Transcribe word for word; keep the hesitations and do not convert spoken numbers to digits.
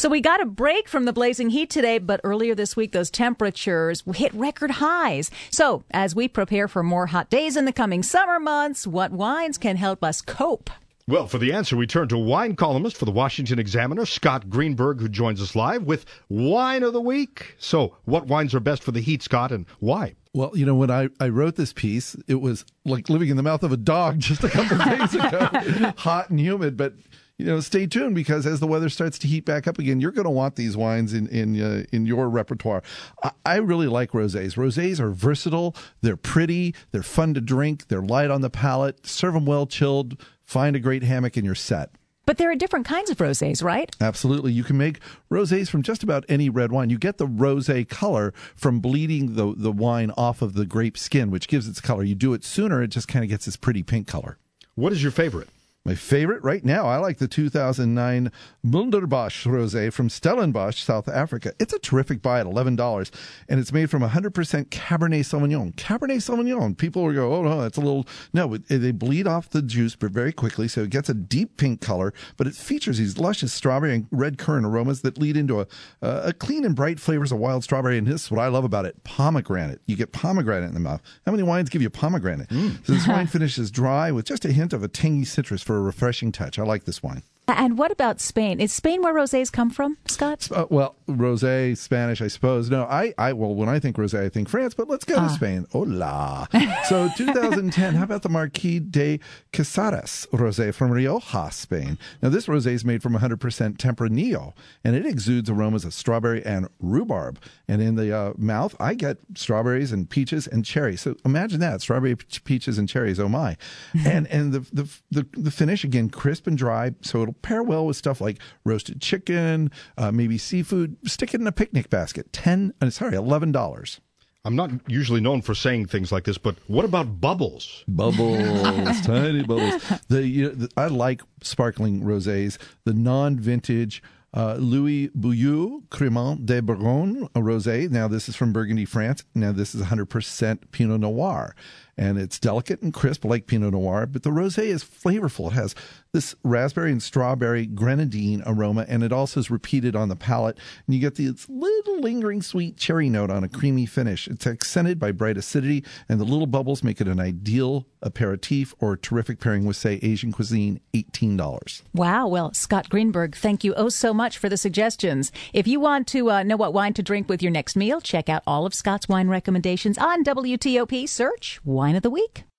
So we got a break from the blazing heat today, but earlier this week, those temperatures hit record highs. So as we prepare for more hot days in the coming summer months, what wines can help us cope? Well, for the answer, we turn to wine columnist for the Washington Examiner, Scott Greenberg, who joins us live with Wine of the Week. So what wines are best for the heat, Scott, and why? Well, you know, when I, I wrote this piece, it was like living in the mouth of a dog just a couple of days ago, hot and humid. But, you know, stay tuned, because as the weather starts to heat back up again, you're going to want these wines in in uh, in your repertoire. I, I really like rosés. Rosés are versatile. They're pretty. They're fun to drink. They're light on the palate. Serve them well chilled. Find a great hammock and you're set. But there are different kinds of rosés, right? Absolutely. You can make rosés from just about any red wine. You get the rosé color from bleeding the, the wine off of the grape skin, which gives its color. You do it sooner, it just kind of gets this pretty pink color. What is your favorite? My favorite right now, I like the two thousand nine Mulderbosch Rosé from Stellenbosch, South Africa. It's a terrific buy at eleven dollars, and it's made from one hundred percent Cabernet Sauvignon. Cabernet Sauvignon. People will go, oh, no, that's a little... No, they bleed off the juice very quickly, so it gets a deep pink color, but it features these luscious strawberry and red currant aromas that lead into a, uh, a clean and bright flavors of wild strawberry, and this is what I love about it, pomegranate. You get pomegranate in the mouth. How many wines give you pomegranate? Mm. So this wine finishes dry with just a hint of a tangy citrus for a refreshing touch. I like this wine. And what about Spain? Is Spain where rosés come from, Scott? Uh, well, rosé, Spanish, I suppose. No, I, I, well, when I think rosé, I think France, but let's go ah. to Spain. Hola. So two thousand ten, how about the Marquis de Casares rosé from Rioja, Spain? Now, this rosé is made from one hundred percent Tempranillo, and it exudes aromas of strawberry and rhubarb. And in the uh, mouth, I get strawberries and peaches and cherries. So imagine that, strawberry, peaches, and cherries. Oh, my. and and the, the, the, the finish, again, crisp and dry, so it'll pair well with stuff like roasted chicken, uh, maybe seafood. Stick it in a picnic basket. Ten, uh, sorry, eleven dollars. I'm not usually known for saying things like this, but what about bubbles? Bubbles, tiny bubbles. The, you know, the I like sparkling rosés. The non-vintage uh, Louis Bouillou Crémant de Bourgogne rosé. Now this is from Burgundy, France. Now this is one hundred percent Pinot Noir. And it's delicate and crisp like Pinot Noir, but the rosé is flavorful. It has this raspberry and strawberry grenadine aroma, and it also is repeated on the palate. And you get this little lingering sweet cherry note on a creamy finish. It's accented by bright acidity, and the little bubbles make it an ideal aperitif or terrific pairing with, say, Asian cuisine, eighteen dollars. Wow. Well, Scott Greenberg, thank you oh so much for the suggestions. If you want to uh, know what wine to drink with your next meal, check out all of Scott's wine recommendations on W T O P. Search Wine of the Week.